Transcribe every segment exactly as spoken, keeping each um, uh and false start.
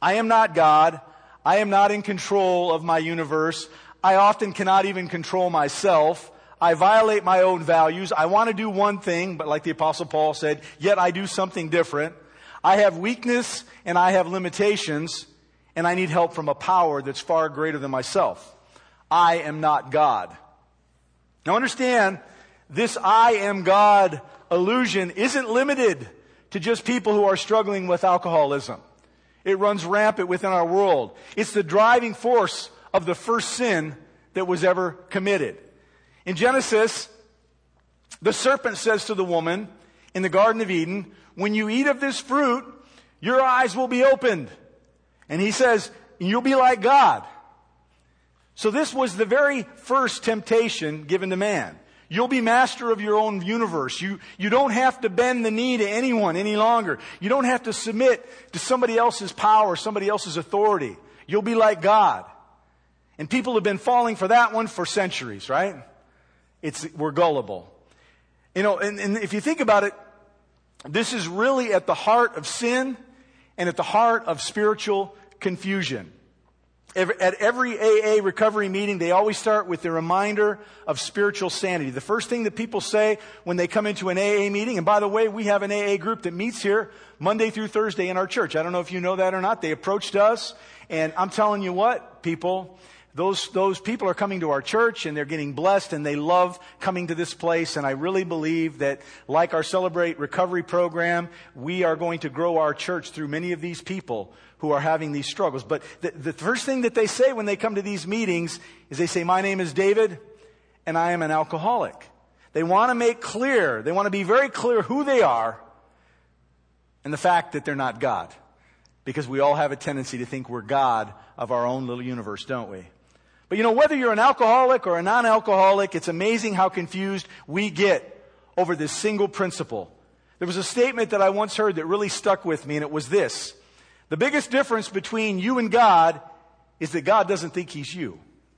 I am not God. I am not in control of my universe. I often cannot even control myself. I violate my own values. I want to do one thing, but like the Apostle Paul said, yet I do something different. I have weakness and I have limitations, and I need help from a power that's far greater than myself. I am not God. Now understand, this I am God illusion isn't limited to just people who are struggling with alcoholism. It runs rampant within our world. It's the driving force of the first sin that was ever committed. In Genesis, the serpent says to the woman in the Garden of Eden, when you eat of this fruit, your eyes will be opened. And he says, you'll be like God. So this was the very first temptation given to man. You'll be master of your own universe. You, you don't have to bend the knee to anyone any longer. You don't have to submit to somebody else's power, somebody else's authority. You'll be like God. And people have been falling for that one for centuries, right? It's, we're gullible. You know, and, and if you think about it, this is really at the heart of sin and at the heart of spiritual confusion. At every A A recovery meeting, they always start with the reminder of spiritual sanity. The first thing that people say when they come into an A A meeting, and by the way, we have an A A group that meets here Monday through Thursday in our church. I don't know if you know that or not. They approached us, and I'm telling you what, people, those, those people are coming to our church, and they're getting blessed, and they love coming to this place, and I really believe that, like our Celebrate Recovery program, we are going to grow our church through many of these people who are having these struggles. But the, the first thing that they say when they come to these meetings is they say, my name is David, and I am an alcoholic. They want to make clear, they want to be very clear who they are and the fact that they're not God. Because we all have a tendency to think we're God of our own little universe, don't we? But you know, whether you're an alcoholic or a non-alcoholic, it's amazing how confused we get over this single principle. There was a statement that I once heard that really stuck with me, and it was this. The biggest difference between you and God is that God doesn't think He's you.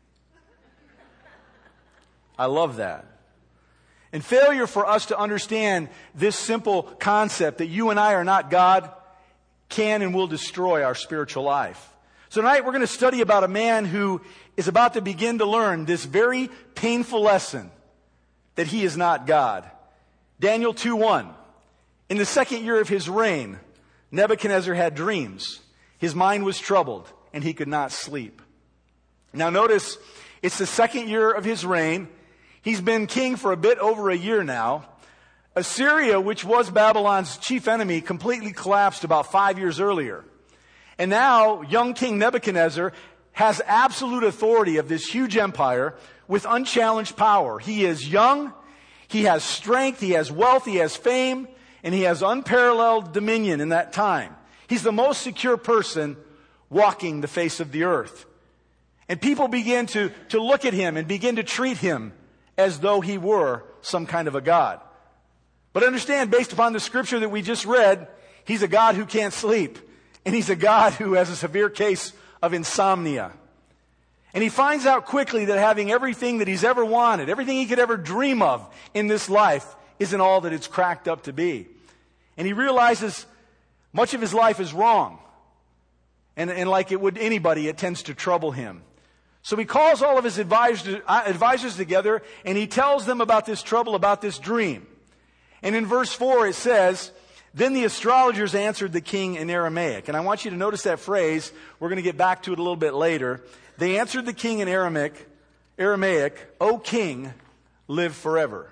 I love that. And failure for us to understand this simple concept that you and I are not God can and will destroy our spiritual life. So tonight we're going to study about a man who is about to begin to learn this very painful lesson that he is not God. Daniel two one. In the second year of his reign, Nebuchadnezzar had dreams. His mind was troubled, and he could not sleep. Now notice, it's the second year of his reign. He's been king for a bit over a year now. Assyria, which was Babylon's chief enemy, completely collapsed about five years earlier. And now, young King Nebuchadnezzar has absolute authority of this huge empire with unchallenged power. He is young, he has strength, he has wealth, he has fame, and he has unparalleled dominion in that time. He's the most secure person walking the face of the earth. And people begin to, to look at him and begin to treat him as though he were some kind of a god. But understand, based upon the scripture that we just read, he's a God who can't sleep. And he's a God who has a severe case of insomnia. And he finds out quickly that having everything that he's ever wanted, everything he could ever dream of in this life, isn't all that it's cracked up to be. And he realizes much of his life is wrong. And, and like it would anybody, it tends to trouble him. So he calls all of his advisors, advisors together, and he tells them about this trouble, about this dream. And in verse four it says, then the astrologers answered the king in Aramaic. And I want you to notice that phrase. We're going to get back to it a little bit later. They answered the king in Aramaic, Aramaic, O king, live forever.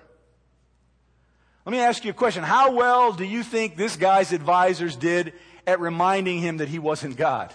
Let me ask you a question. How well do you think this guy's advisors did at reminding him that he wasn't God?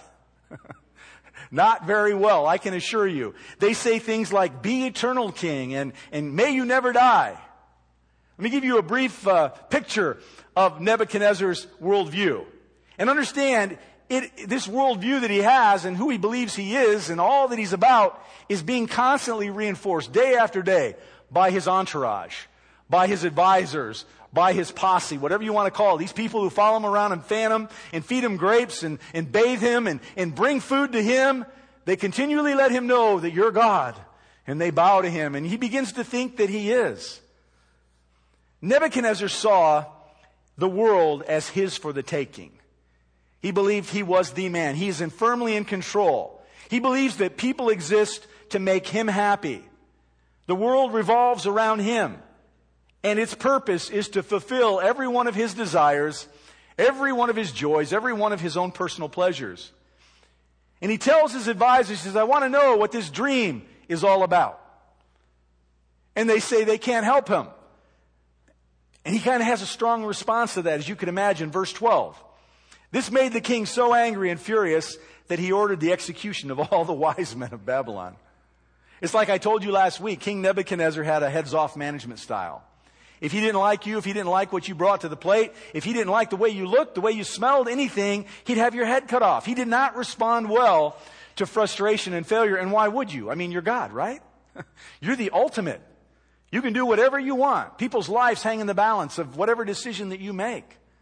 Not very well, I can assure you. They say things like, be eternal king, and, and may you never die. Let me give you a brief uh, picture of Nebuchadnezzar's worldview. And understand, it, this worldview that he has and who he believes he is and all that he's about is being constantly reinforced day after day by his entourage, by his advisors, by his posse, whatever you want to call it. These people who follow him around and fan him and feed him grapes and, and bathe him and, and bring food to him, they continually let him know that you're God. And they bow to him, and he begins to think that he is. Nebuchadnezzar saw the world as his for the taking. He believed he was the man. He is in firmly in control. He believes that people exist to make him happy. The world revolves around him, and its purpose is to fulfill every one of his desires, every one of his joys, every one of his own personal pleasures. And he tells his advisors, he says, I want to know what this dream is all about. And they say they can't help him. And he kind of has a strong response to that, as you can imagine. Verse twelve. This made the king so angry and furious that he ordered the execution of all the wise men of Babylon. It's like I told you last week, King Nebuchadnezzar had a heads-off management style. If he didn't like you, if he didn't like what you brought to the plate, if he didn't like the way you looked, the way you smelled, anything, he'd have your head cut off. He did not respond well to frustration and failure. And why would you? I mean, you're God, right? You're the ultimate. You can do whatever you want. People's lives hang in the balance of whatever decision that you make.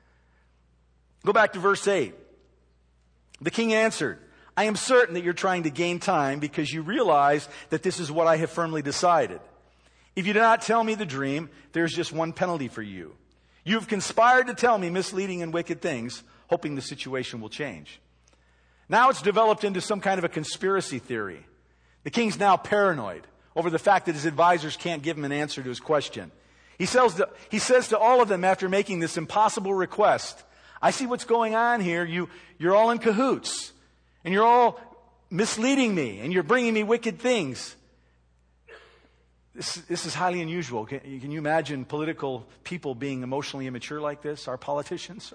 Go back to verse eight. The king answered, I am certain that you're trying to gain time because you realize that this is what I have firmly decided. If you do not tell me the dream, there's just one penalty for you. You have conspired to tell me misleading and wicked things, hoping the situation will change. Now it's developed into some kind of a conspiracy theory. The king's now paranoid over the fact that his advisors can't give him an answer to his question. He says to, he says to all of them after making this impossible request, I see what's going on here. You, you're all in cahoots, and you're all misleading me, and you're bringing me wicked things. This, this is highly unusual. Can, can you imagine political people being emotionally immature like this, our politicians?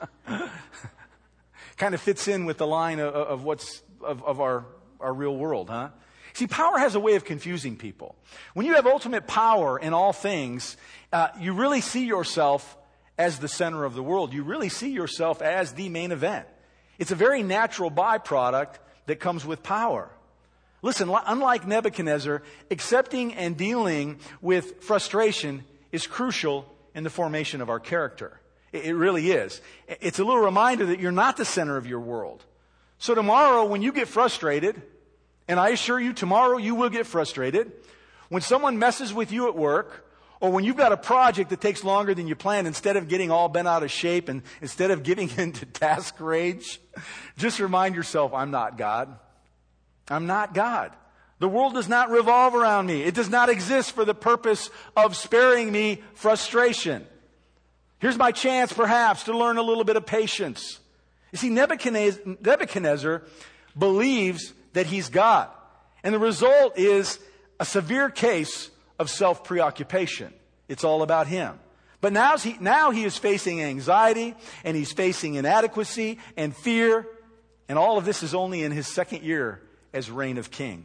Kind of fits in with the line of, of what's of, of our, our real world, huh? See, power has a way of confusing people. When you have ultimate power in all things, uh, you really see yourself as the center of the world. You really see yourself as the main event. It's a very natural byproduct that comes with power. Listen, unlike Nebuchadnezzar, accepting and dealing with frustration is crucial in the formation of our character. It really is. It's a little reminder that you're not the center of your world. So tomorrow, when you get frustrated, and I assure you, tomorrow you will get frustrated, when someone messes with you at work, or when you've got a project that takes longer than you planned, instead of getting all bent out of shape and instead of giving into task rage, just remind yourself, I'm not God. I'm not God. The world does not revolve around me. It does not exist for the purpose of sparing me frustration. Here's my chance, perhaps, to learn a little bit of patience. You see, Nebuchadnezzar, Nebuchadnezzar believes that he's God. And the result is a severe case of self-preoccupation. It's all about him. But now he, now he is facing anxiety, and he's facing inadequacy and fear, and all of this is only in his second year as reign of king.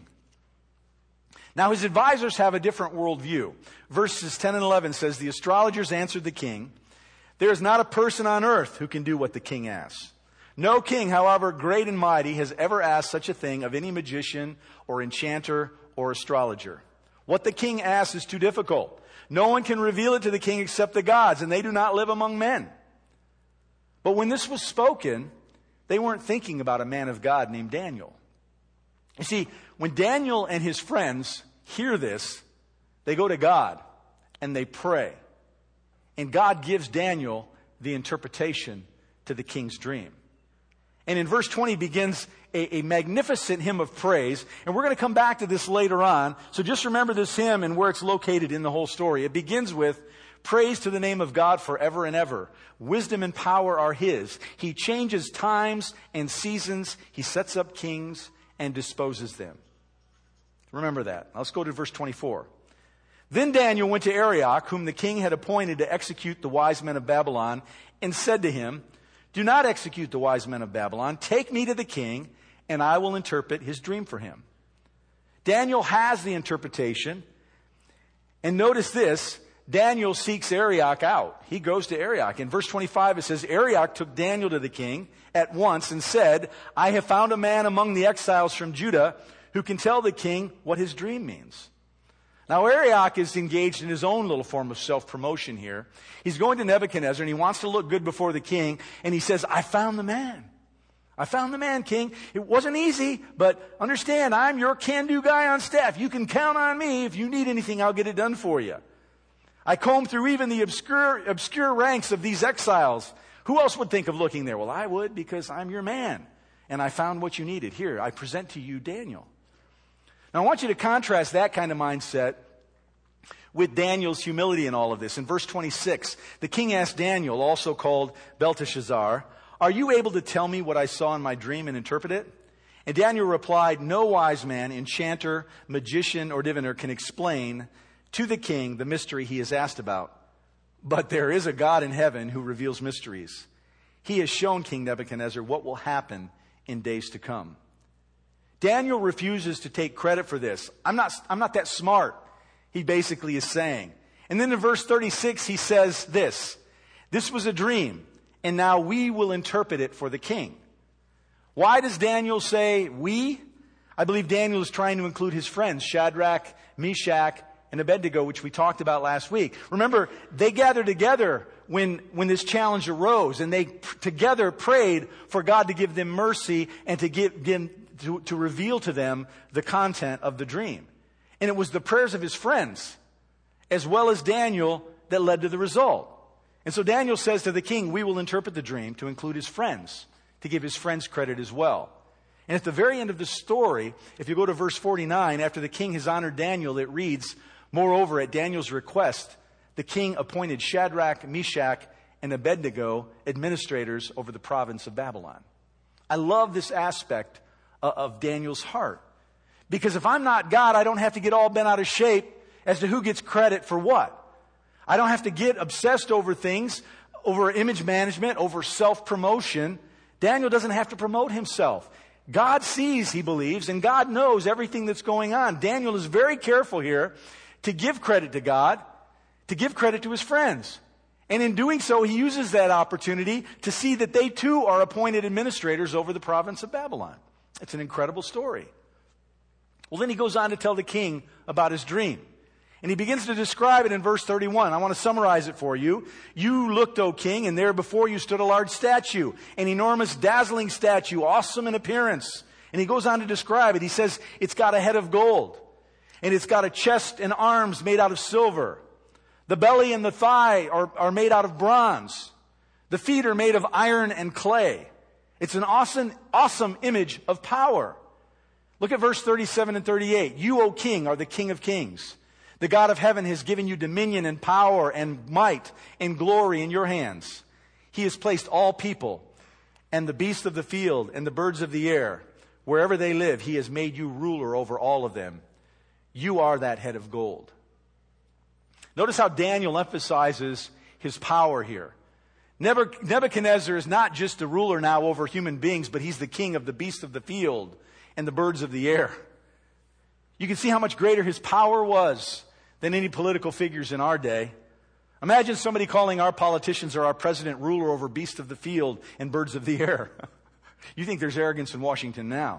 Now his advisors have a different worldview. Verses ten and eleven says, the astrologers answered the king, there is not a person on earth who can do what the king asks. No king, however great and mighty, has ever asked such a thing of any magician or enchanter or astrologer. What the king asks is too difficult. No one can reveal it to the king except the gods, and they do not live among men. But when this was spoken, they weren't thinking about a man of God named Daniel. You see, when Daniel and his friends hear this, they go to God and they pray. And God gives Daniel the interpretation to the king's dream. And in verse twenty begins a, a magnificent hymn of praise. And we're going to come back to this later on. So just remember this hymn and where it's located in the whole story. It begins with, praise to the name of God forever and ever. Wisdom and power are his. He changes times and seasons. He sets up kings and disposes them. Remember that. Let's go to verse twenty-four. Then Daniel went to Arioch, whom the king had appointed to execute the wise men of Babylon, and said to him, do not execute the wise men of Babylon. Take me to the king, and I will interpret his dream for him. Daniel has the interpretation. And notice this, Daniel seeks Arioch out. He goes to Arioch. In verse twenty-five, it says, Arioch took Daniel to the king at once and said, I have found a man among the exiles from Judah who can tell the king what his dream means. Now, Arioch is engaged in his own little form of self-promotion here. He's going to Nebuchadnezzar, and he wants to look good before the king, and he says, I found the man. I found the man, king. It wasn't easy, but understand, I'm your can-do guy on staff. You can count on me. If you need anything, I'll get it done for you. I combed through even the obscure, obscure ranks of these exiles Who else would think of looking there? Well, I would, because I'm your man, and I found what you needed. Here, I present to you Daniel. Now, I want you to contrast that kind of mindset with Daniel's humility in all of this. In verse twenty-six, the king asked Daniel, also called Belteshazzar, "Are you able to tell me what I saw in my dream and interpret it?" And Daniel replied, "No wise man, enchanter, magician, or diviner can explain to the king the mystery he has asked about. But there is a God in heaven who reveals mysteries. He has shown King Nebuchadnezzar what will happen in days to come." Daniel refuses to take credit for this. I'm not, I'm not that smart, he basically is saying. And then in verse thirty-six, he says this, "This was a dream, and now we will interpret it for the king." Why does Daniel say we? I believe Daniel is trying to include his friends, Shadrach, Meshach, and Abednego, which we talked about last week. Remember, they gathered together when, when this challenge arose, and they p- together prayed for God to give them mercy and to give them to, to reveal to them the content of the dream. And it was the prayers of his friends, as well as Daniel, that led to the result. And so Daniel says to the king, we will interpret the dream to include his friends, to give his friends credit as well. And at the very end of the story, if you go to verse forty-nine, after the king has honored Daniel, it reads, "Moreover, at Daniel's request, the king appointed Shadrach, Meshach, and Abednego administrators over the province of Babylon." I love this aspect of Daniel's heart. Because if I'm not God, I don't have to get all bent out of shape as to who gets credit for what. I don't have to get obsessed over things, over image management, over self-promotion. Daniel doesn't have to promote himself. God sees, he believes, and God knows everything that's going on. Daniel is very careful here to give credit to God, to give credit to his friends. And in doing so, he uses that opportunity to see that they too are appointed administrators over the province of Babylon. It's an incredible story. Well, then he goes on to tell the king about his dream. And he begins to describe it in verse thirty-one. I want to summarize it for you. "You looked, O king, and there before you stood a large statue, an enormous, dazzling statue, awesome in appearance." And he goes on to describe it. He says, it's got a head of gold, and it's got a chest and arms made out of silver. The belly and the thigh are, are made out of bronze. The feet are made of iron and clay. It's an awesome, awesome image of power. Look at verse thirty-seven and thirty-eight. "You, O king, are the king of kings. The God of heaven has given you dominion and power and might and glory in your hands. He has placed all people and the beasts of the field and the birds of the air. Wherever they live, he has made you ruler over all of them. You are that head of gold." Notice how Daniel emphasizes his power here. Nebuchadnezzar is not just a ruler now over human beings, but he's the king of the beasts of the field and the birds of the air. You can see how much greater his power was than any political figures in our day. Imagine somebody calling our politicians or our president ruler over beasts of the field and birds of the air. You think there's arrogance in Washington now.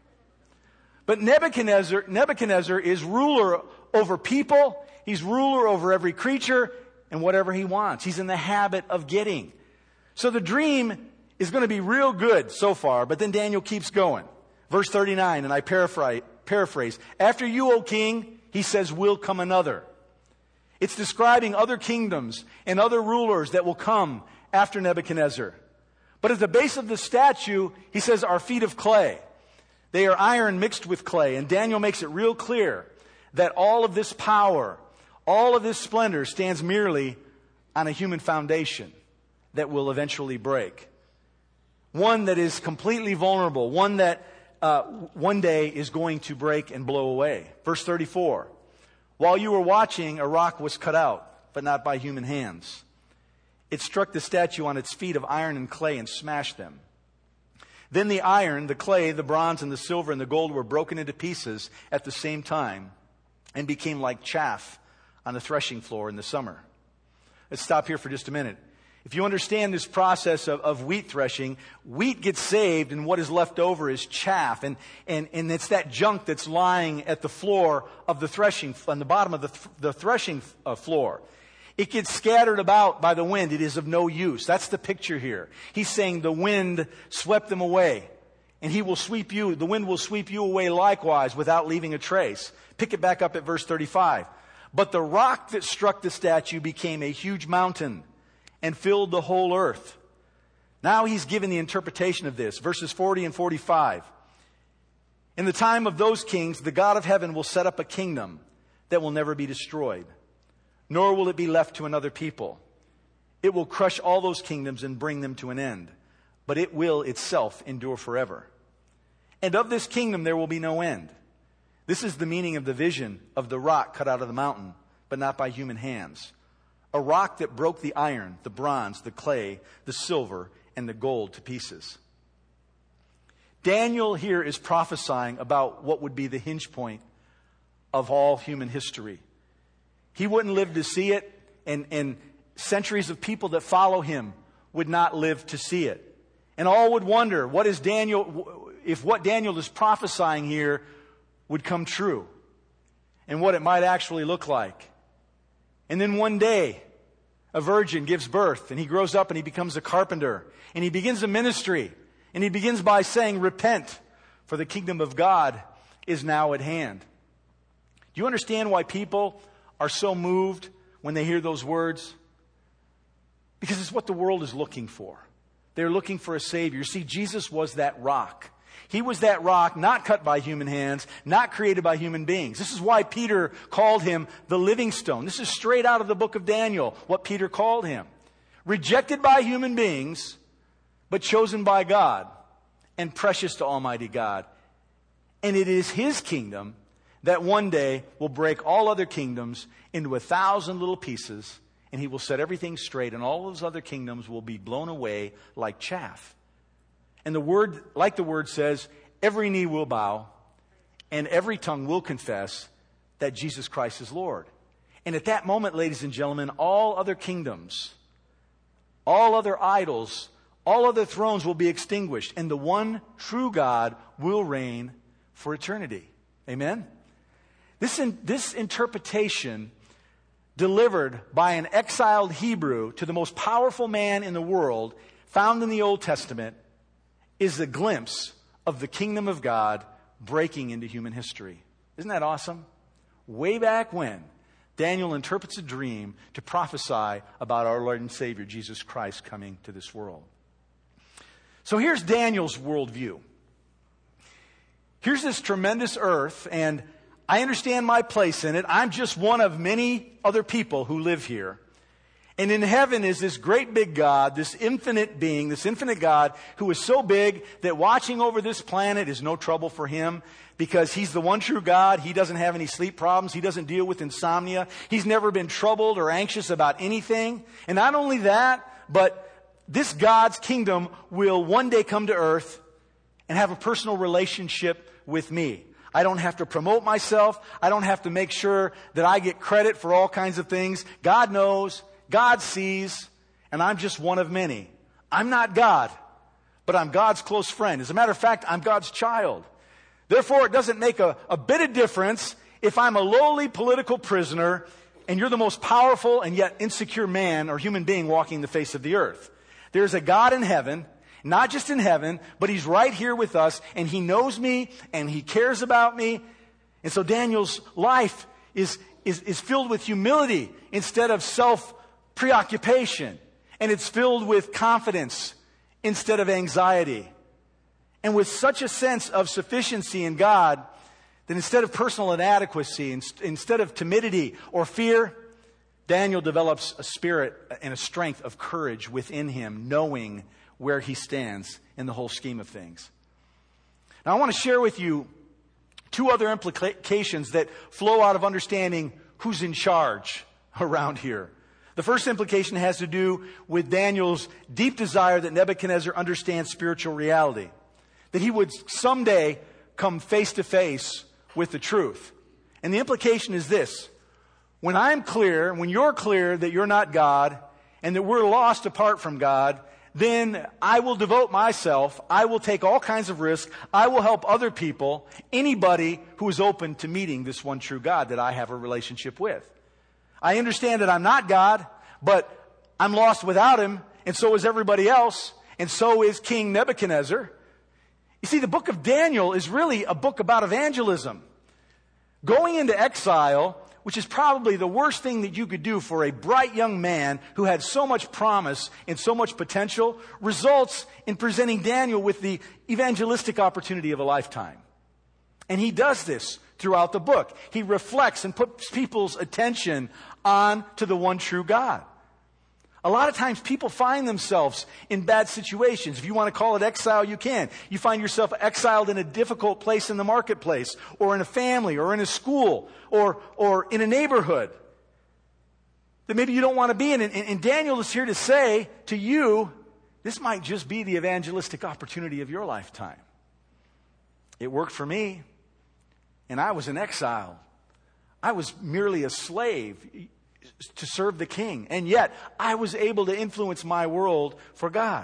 But Nebuchadnezzar, Nebuchadnezzar is ruler over people. He's ruler over every creature and whatever he wants. He's in the habit of getting. So the dream is going to be real good so far, but then Daniel keeps going. Verse thirty-nine, and I paraphrase, paraphrase. "After you, O king," he says, "will come another." It's describing other kingdoms and other rulers that will come after Nebuchadnezzar. But at the base of the statue, he says, are feet of clay. They are iron mixed with clay. And Daniel makes it real clear that all of this power, all of this splendor stands merely on a human foundation that will eventually break. One that is completely vulnerable. One that uh, one day is going to break and blow away. Verse thirty-four. "While you were watching, a rock was cut out, but not by human hands. It struck the statue on its feet of iron and clay and smashed them. Then the iron, the clay, the bronze, and the silver, and the gold were broken into pieces at the same time and became like chaff on the threshing floor in the summer." Let's stop here for just a minute. If you understand this process of, of wheat threshing, wheat gets saved and what is left over is chaff. And, and, and it's that junk that's lying at the floor of the threshing, on the bottom of the, th- the threshing uh, floor. It gets scattered about by the wind. It is of no use. That's the picture here. He's saying the wind swept them away. And he will sweep you, the wind will sweep you away likewise without leaving a trace. Pick it back up at verse thirty-five. "But the rock that struck the statue became a huge mountain and filled the whole earth. Now he's given the interpretation of this. Verses forty and forty-five. In the time of those kings, the God of heaven will set up a kingdom that will never be destroyed, nor will it be left to another people. It will crush all those kingdoms and bring them to an end, but it will itself endure forever. And of this kingdom there will be no end. This is the meaning of the vision of the rock cut out of the mountain, but not by human hands. A rock that broke the iron, the bronze, the clay, the silver, and the gold to pieces. Daniel here is prophesying about what would be the hinge point of all human history. He wouldn't live to see it, and, and centuries of people that follow him would not live to see it. And all would wonder, what is Daniel, if what Daniel is prophesying here would come true, and what it might actually look like. And then one day, a virgin gives birth, and he grows up and he becomes a carpenter, and he begins a ministry, and he begins by saying, repent, for the kingdom of God is now at hand. Do you understand why people are so moved when they hear those words? Because it's what the world is looking for. They're looking for a Savior. See, Jesus was that rock. He was that rock, not cut by human hands, not created by human beings. This is why Peter called him the living stone. This is straight out of the book of Daniel, what Peter called him. Rejected by human beings, but chosen by God and precious to Almighty God. And it is His kingdom that one day will break all other kingdoms into a thousand little pieces, and He will set everything straight, and all those other kingdoms will be blown away like chaff. And the word, like the word says, every knee will bow and every tongue will confess that Jesus Christ is Lord. And at that moment, ladies and gentlemen, all other kingdoms, all other idols, all other thrones will be extinguished, and the one true God will reign for eternity. Amen? This, in, this interpretation delivered by an exiled Hebrew to the most powerful man in the world, found in the Old Testament, is a glimpse of the kingdom of God breaking into human history. Isn't that awesome? Way back when, Daniel interprets a dream to prophesy about our Lord and Savior, Jesus Christ, coming to this world. So here's Daniel's worldview. Here's this tremendous earth, and I understand my place in it. I'm just one of many other people who live here. And in heaven is this great big God, this infinite being, this infinite God who is so big that watching over this planet is no trouble for Him because He's the one true God. He doesn't have any sleep problems. He doesn't deal with insomnia. He's never been troubled or anxious about anything. And not only that, but this God's kingdom will one day come to earth and have a personal relationship with me. I don't have to promote myself. I don't have to make sure that I get credit for all kinds of things. God knows. God sees, and I'm just one of many. I'm not God, but I'm God's close friend. As a matter of fact, I'm God's child. Therefore, it doesn't make a, a bit of difference if I'm a lowly political prisoner and you're the most powerful and yet insecure man or human being walking the face of the earth. There's a God in heaven, not just in heaven, but He's right here with us, and He knows me, and He cares about me. And so Daniel's life is, is, is filled with humility instead of self preoccupation, and it's filled with confidence instead of anxiety, and with such a sense of sufficiency in God that instead of personal inadequacy, instead of timidity or fear, Daniel develops a spirit and a strength of courage within him, knowing where he stands in the whole scheme of things. Now I want to share with you two other implications that flow out of understanding who's in charge around here. The first implication has to do with Daniel's deep desire that Nebuchadnezzar understand spiritual reality, that he would someday come face to face with the truth. And the implication is this: when I'm clear, when you're clear that you're not God and that we're lost apart from God, then I will devote myself, I will take all kinds of risks, I will help other people, anybody who is open to meeting this one true God that I have a relationship with. I understand that I'm not God, but I'm lost without Him, and so is everybody else, and so is King Nebuchadnezzar. You see, the book of Daniel is really a book about evangelism. Going into exile which is probably the worst thing that you could do for a bright young man who had so much promise and so much potential, results in presenting Daniel with the evangelistic opportunity of a lifetime. And he does this throughout the book. He reflects and puts people's attention on to the one true God. A lot of times people find themselves in bad situations. If you want to call it exile, you can. You find yourself exiled in a difficult place in the marketplace, or in a family, or in a school, or, or in a neighborhood that maybe you don't want to be in. And, and Daniel is here to say to you, this might just be the evangelistic opportunity of your lifetime. It worked for me, and I was in exile. I was merely a slave to serve the king. And yet, I was able to influence my world for God.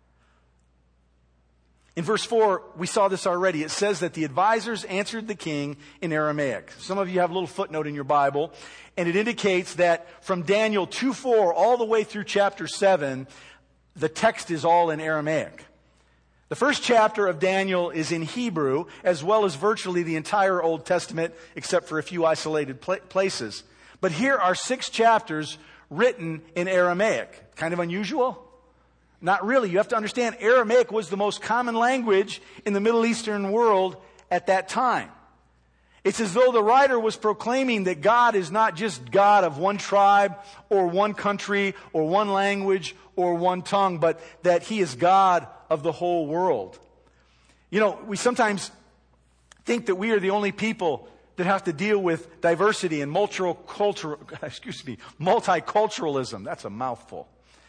In verse four, we saw this already. It says that the advisors answered the king in Aramaic. Some of you have a little footnote in your Bible, and it indicates that from Daniel two four all the way through chapter seven, the text is all in Aramaic. The first chapter of Daniel is in Hebrew, as well as virtually the entire Old Testament, except for a few isolated pl- places. But here are six chapters written in Aramaic. Kind of unusual? Not really. You have to understand, Aramaic was the most common language in the Middle Eastern world at that time. It's as though the writer was proclaiming that God is not just God of one tribe or one country or one language or one tongue, but that He is God of the whole world. You know, we sometimes think that we are the only people that have to deal with diversity and multicultural, excuse me, multiculturalism. That's a mouthful.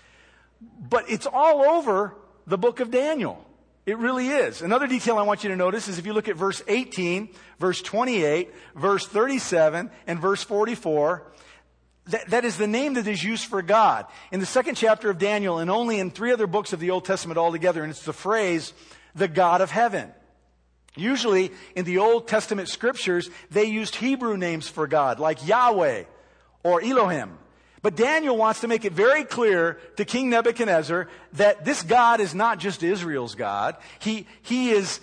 But it's all over the book of Daniel. It really is. Another detail I want you to notice is if you look at verse eighteen, verse twenty-eight, verse thirty-seven, and verse forty-four, that, that is the name that is used for God. In the second chapter of Daniel, and only in three other books of the Old Testament altogether, and it's the phrase, the God of heaven. Usually, in the Old Testament scriptures, they used Hebrew names for God, like Yahweh or Elohim. But Daniel wants to make it very clear to King Nebuchadnezzar that this God is not just Israel's God. He, he is,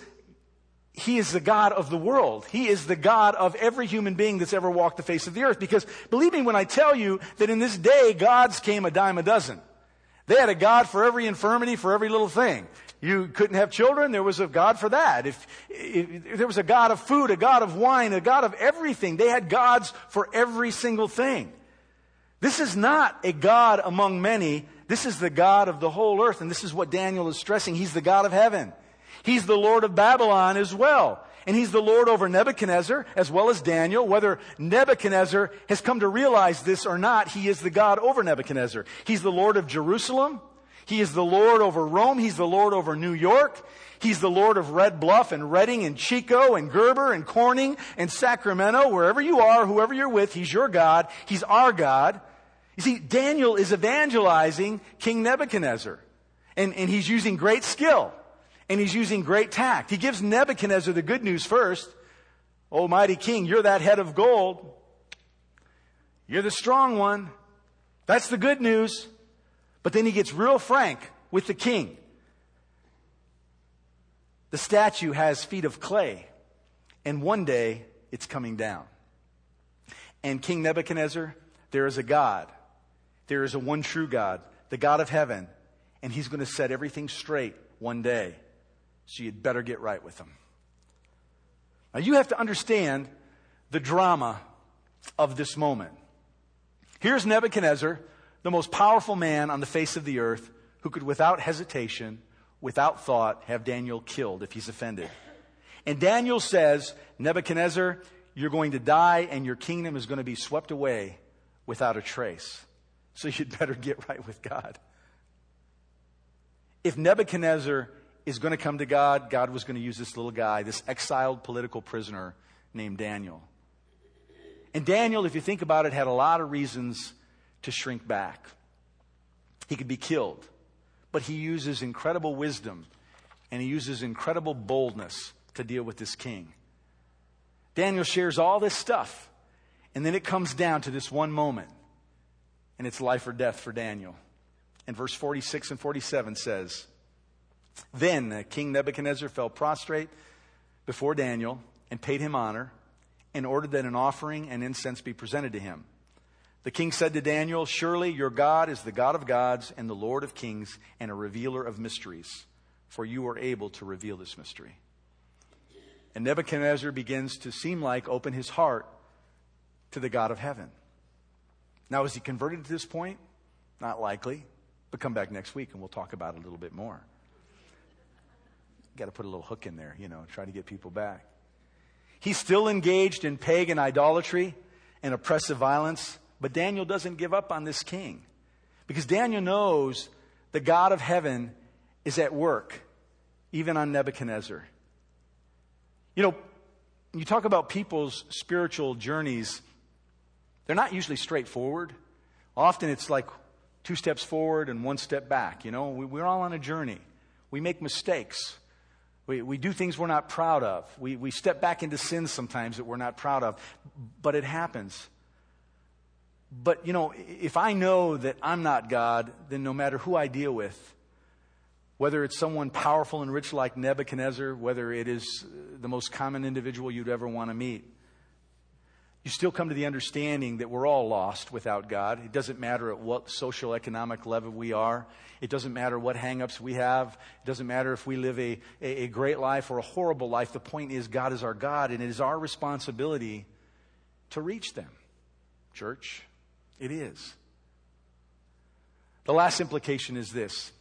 he is the God of the world. He is the God of every human being that's ever walked the face of the earth. Because believe me when I tell you that in this day, gods came a dime a dozen. They had a God for every infirmity, for every little thing. You couldn't have children, there was a God for that. If, if there was a God of food, a God of wine, a God of everything. They had gods for every single thing. This is not a God among many. This is the God of the whole earth. And this is what Daniel is stressing. He's the God of heaven. He's the Lord of Babylon as well. And He's the Lord over Nebuchadnezzar as well as Daniel. Whether Nebuchadnezzar has come to realize this or not, he is the God over Nebuchadnezzar. He's the Lord of Jerusalem. He is the Lord over Rome. He's the Lord over New York. He's the Lord of Red Bluff and Redding and Chico and Gerber and Corning and Sacramento. Wherever you are, whoever you're with, He's your God. He's our God. You see, Daniel is evangelizing King Nebuchadnezzar. And, and he's using great skill. And he's using great tact. He gives Nebuchadnezzar the good news first. Oh, mighty king, you're that head of gold. You're the strong one. That's the good news. But then he gets real frank with the king. The statue has feet of clay, and one day it's coming down. And King Nebuchadnezzar, there is a God. There is a one true God, the God of heaven, and He's going to set everything straight one day. So you'd better get right with Him. Now you have to understand the drama of this moment. Here's Nebuchadnezzar, the most powerful man on the face of the earth, who could without hesitation, without thought, have Daniel killed if he's offended. And Daniel says, Nebuchadnezzar, you're going to die and your kingdom is going to be swept away without a trace. So you'd better get right with God. If Nebuchadnezzar is going to come to God, God was going to use this little guy, this exiled political prisoner named Daniel. And Daniel, if you think about it, had a lot of reasons to shrink back. He could be killed, but he uses incredible wisdom and he uses incredible boldness to deal with this king. Daniel shares all this stuff, and then it comes down to this one moment, and it's life or death for Daniel. And verse forty-six and forty-seven says, Then King Nebuchadnezzar fell prostrate before Daniel and paid him honor, and ordered that an offering and incense be presented to him. The king said to Daniel, "Surely your God is the God of gods and the Lord of kings and a revealer of mysteries, for you are able to reveal this mystery." And Nebuchadnezzar begins to seem like open his heart to the God of heaven. Now, is he converted to this point? Not likely. But come back next week and we'll talk about it a little bit more. Got to put a little hook in there, you know, try to get people back. He's still engaged in pagan idolatry and oppressive violence, but Daniel doesn't give up on this king. Because Daniel knows the God of heaven is at work, even on Nebuchadnezzar. You know, when you talk about people's spiritual journeys, they're not usually straightforward. Often it's like two steps forward and one step back. You know, we, we're all on a journey. We make mistakes. We, we do things we're not proud of. We, we step back into sins sometimes that we're not proud of. But it happens. But, you know, if I know that I'm not God, then no matter who I deal with, whether it's someone powerful and rich like Nebuchadnezzar, whether it is the most common individual you'd ever want to meet, you still come to the understanding that we're all lost without God. It doesn't matter at what social economic level we are. It doesn't matter what hang-ups we have. It doesn't matter if we live a, a, a great life or a horrible life. The point is God is our God, and it is our responsibility to reach them. Church, it is. The last implication is this.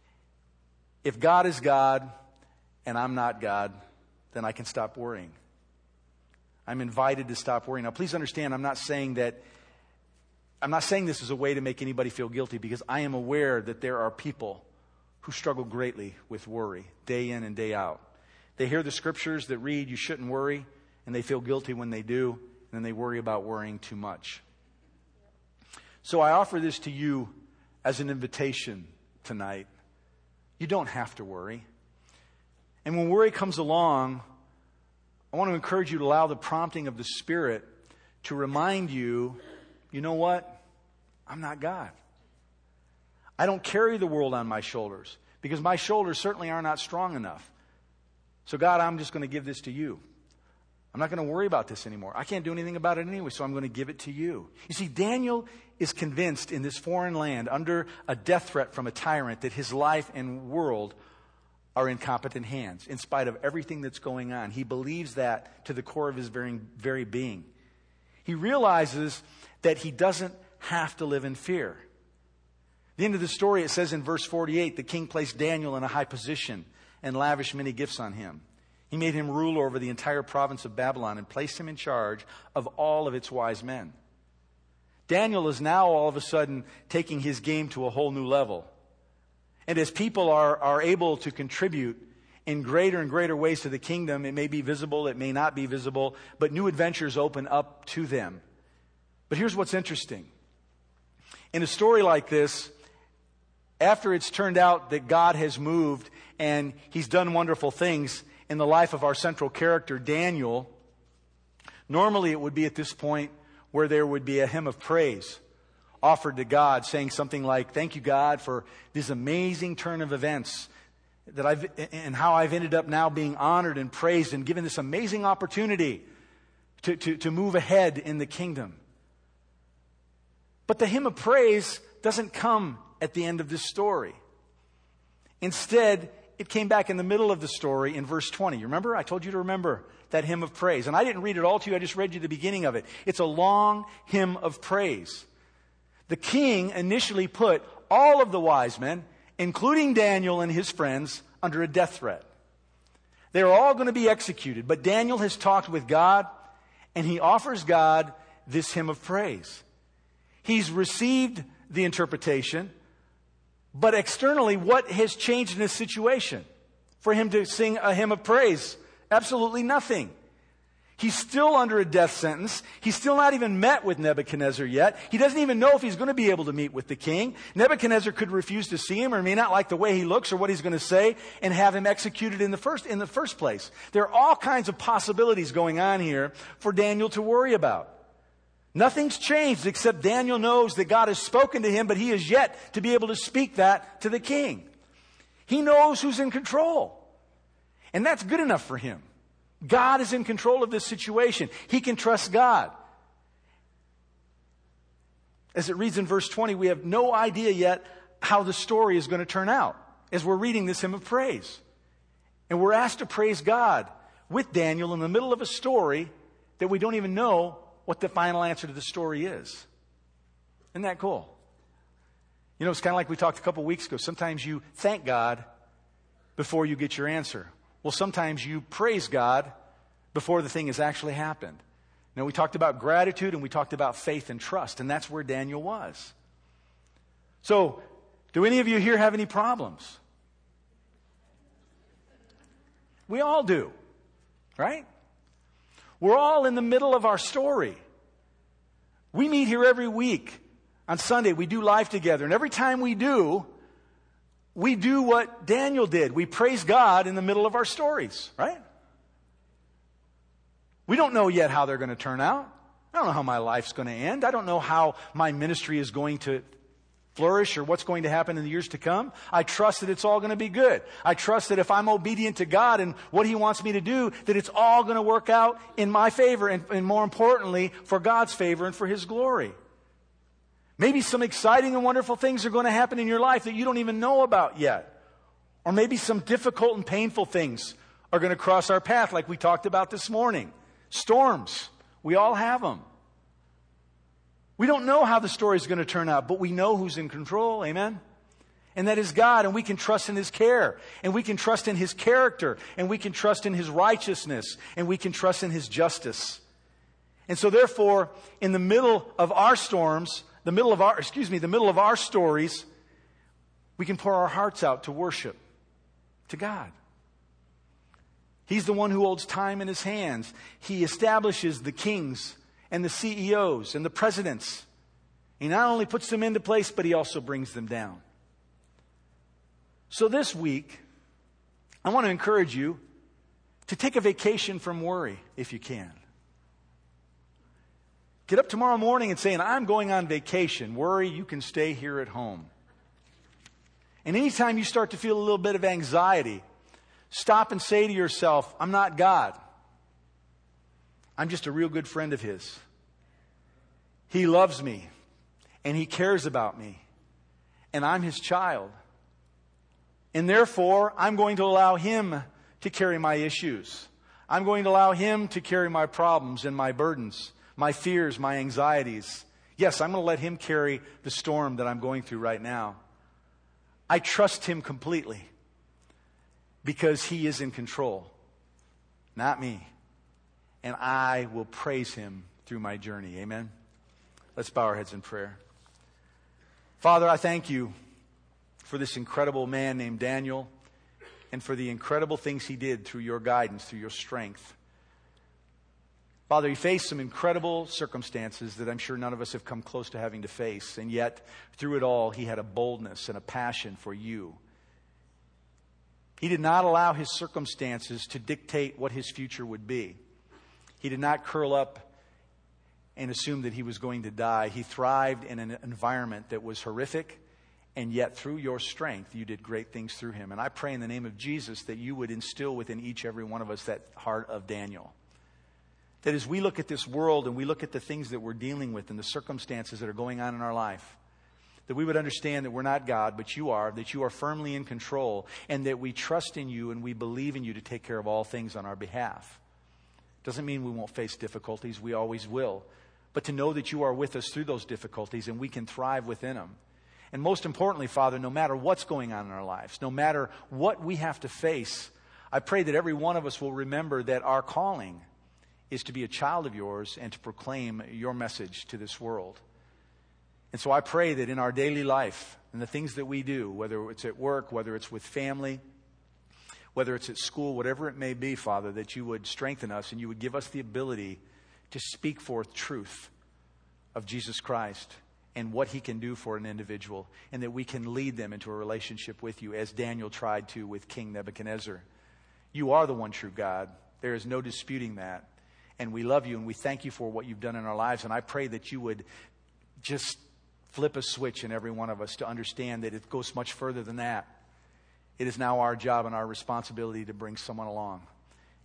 If God is God and I'm not God, then I can stop worrying. I'm invited to stop worrying. Now, please understand, I'm not saying that, I'm not saying this is a way to make anybody feel guilty, because I am aware that there are people who struggle greatly with worry, day in and day out. They hear the scriptures that read, you shouldn't worry, and they feel guilty when they do, and then they worry about worrying too much. So I offer this to you as an invitation tonight. You don't have to worry. And when worry comes along, I want to encourage you to allow the prompting of the Spirit to remind you, you know what? I'm not God. I don't carry the world on my shoulders, because my shoulders certainly are not strong enough. So God, I'm just going to give this to you. I'm not going to worry about this anymore. I can't do anything about it anyway, so I'm going to give it to you. You see, Daniel is convinced in this foreign land, under a death threat from a tyrant, that his life and world are in competent hands, in spite of everything that's going on. He believes that to the core of his very, very being. He realizes that he doesn't have to live in fear. At the end of the story, it says in verse forty-eight, the king placed Daniel in a high position and lavished many gifts on him. He made him ruler over the entire province of Babylon and placed him in charge of all of its wise men. Daniel is now all of a sudden taking his game to a whole new level. And as people are, are able to contribute in greater and greater ways to the kingdom, it may be visible, it may not be visible, but new adventures open up to them. But here's what's interesting. In a story like this, after it's turned out that God has moved and he's done wonderful things in the life of our central character, Daniel, normally it would be at this point where there would be a hymn of praise offered to God, saying something like, thank you, God, for this amazing turn of events that I've, and how I've ended up now being honored and praised and given this amazing opportunity to, to, to move ahead in the kingdom. But the hymn of praise doesn't come at the end of this story. Instead, it came back in the middle of the story in verse twenty. You remember? I told you to remember that hymn of praise. And I didn't read it all to you. I just read you the beginning of it. It's a long hymn of praise. The king initially put all of the wise men, including Daniel and his friends, under a death threat. They are all going to be executed. But Daniel has talked with God, and he offers God this hymn of praise. He's received the interpretation, but externally, what has changed in his situation for him to sing a hymn of praise? Absolutely nothing. He's still under a death sentence. He's still not even met with Nebuchadnezzar yet. He doesn't even know if he's going to be able to meet with the king. Nebuchadnezzar could refuse to see him, or may not like the way he looks or what he's going to say, and have him executed in the first, in the first place. There are all kinds of possibilities going on here for Daniel to worry about. Nothing's changed except Daniel knows that God has spoken to him, but he is yet to be able to speak that to the king. He knows who's in control. And that's good enough for him. God is in control of this situation. He can trust God. As it reads in verse twenty, we have no idea yet how the story is going to turn out as we're reading this hymn of praise. And we're asked to praise God with Daniel in the middle of a story that we don't even know what the final answer to the story is. Isn't that cool? You know, it's kind of like we talked a couple weeks ago. Sometimes you thank God before you get your answer. Well, sometimes you praise God before the thing has actually happened. You know, we talked about gratitude and we talked about faith and trust, and that's where Daniel was. So, do any of you here have any problems? We all do, right? We're all in the middle of our story. We meet here every week. On Sunday, we do life together. And every time we do, we do what Daniel did. We praise God in the middle of our stories, right? We don't know yet how they're going to turn out. I don't know how my life's going to end. I don't know how my ministry is going to flourish or what's going to happen in the years to come. I trust that it's all going to be good. I trust that if I'm obedient to God and what He wants me to do, that it's all going to work out in my favor and, and more importantly, for God's favor and for His glory. Maybe some exciting and wonderful things are going to happen in your life that you don't even know about yet. Or maybe some difficult and painful things are going to cross our path like we talked about this morning. Storms. We all have them. We don't know how the story is going to turn out, but we know who's in control. Amen? And that is God, and we can trust in His care, and we can trust in His character, and we can trust in His righteousness, and we can trust in His justice. And so therefore, in the middle of our storms, the middle of our, excuse me, the middle of our stories, we can pour our hearts out to worship to God. He's the one who holds time in His hands. He establishes the kings and the C E Os and the presidents. He not only puts them into place, but He also brings them down. So this week, I want to encourage you to take a vacation from worry if you can. Get up tomorrow morning and say, I'm going on vacation. Worry, you can stay here at home. And anytime you start to feel a little bit of anxiety, stop and say to yourself, I'm not God. I'm just a real good friend of His. He loves me, and He cares about me, and I'm His child. And therefore, I'm going to allow Him to carry my issues. I'm going to allow Him to carry my problems and my burdens, my fears, my anxieties. Yes, I'm going to let Him carry the storm that I'm going through right now. I trust Him completely because He is in control, not me. And I will praise Him through my journey. Amen? Let's bow our heads in prayer. Father, I thank You for this incredible man named Daniel and for the incredible things he did through Your guidance, through Your strength. Father, he faced some incredible circumstances that I'm sure none of us have come close to having to face. And yet, through it all, he had a boldness and a passion for You. He did not allow his circumstances to dictate what his future would be. He did not curl up and assume that he was going to die. He thrived in an environment that was horrific, and yet through Your strength, You did great things through him. And I pray in the name of Jesus that You would instill within each every one of us that heart of Daniel. That as we look at this world and we look at the things that we're dealing with and the circumstances that are going on in our life, that we would understand that we're not God, but You are, that You are firmly in control, and that we trust in You and we believe in You to take care of all things on our behalf. Doesn't mean we won't face difficulties. We always will. But to know that You are with us through those difficulties and we can thrive within them. And most importantly, Father, no matter what's going on in our lives, no matter what we have to face, I pray that every one of us will remember that our calling is to be a child of Yours and to proclaim Your message to this world. And so I pray that in our daily life and the things that we do, whether it's at work, whether it's with family, whether it's at school, whatever it may be, Father, that You would strengthen us and You would give us the ability to speak forth truth of Jesus Christ and what He can do for an individual, and that we can lead them into a relationship with You as Daniel tried to with King Nebuchadnezzar. You are the one true God. There is no disputing that. And we love You and we thank You for what You've done in our lives. And I pray that You would just flip a switch in every one of us to understand that it goes much further than that. It is now our job and our responsibility to bring someone along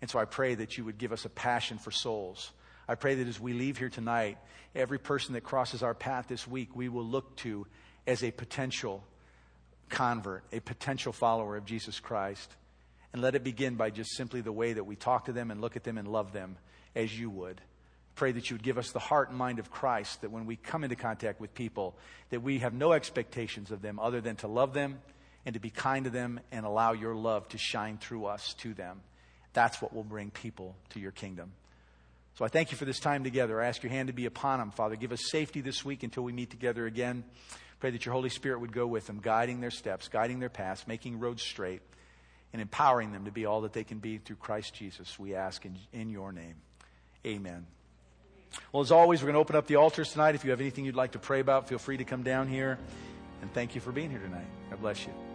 And so I pray that you would give us a passion for souls. I pray that as we leave here tonight, every person that crosses our path this week, we will look to as a potential convert, a potential follower of Jesus Christ. And let it begin by just simply the way that we talk to them and look at them and love them as you would. Pray that you would give us the heart and mind of Christ, that when we come into contact with people, that we have no expectations of them other than to love them and to be kind to them and allow your love to shine through us to them. That's what will bring people to your kingdom. So I thank you for this time together. I ask your hand to be upon them, Father. Give us safety this week until we meet together again. Pray that your Holy Spirit would go with them, guiding their steps, guiding their paths, making roads straight, and empowering them to be all that they can be through Christ Jesus. We ask in, in your name. Amen. Well, as always, we're going to open up the altars tonight. If you have anything you'd like to pray about, feel free to come down here. And thank you for being here tonight. God bless you.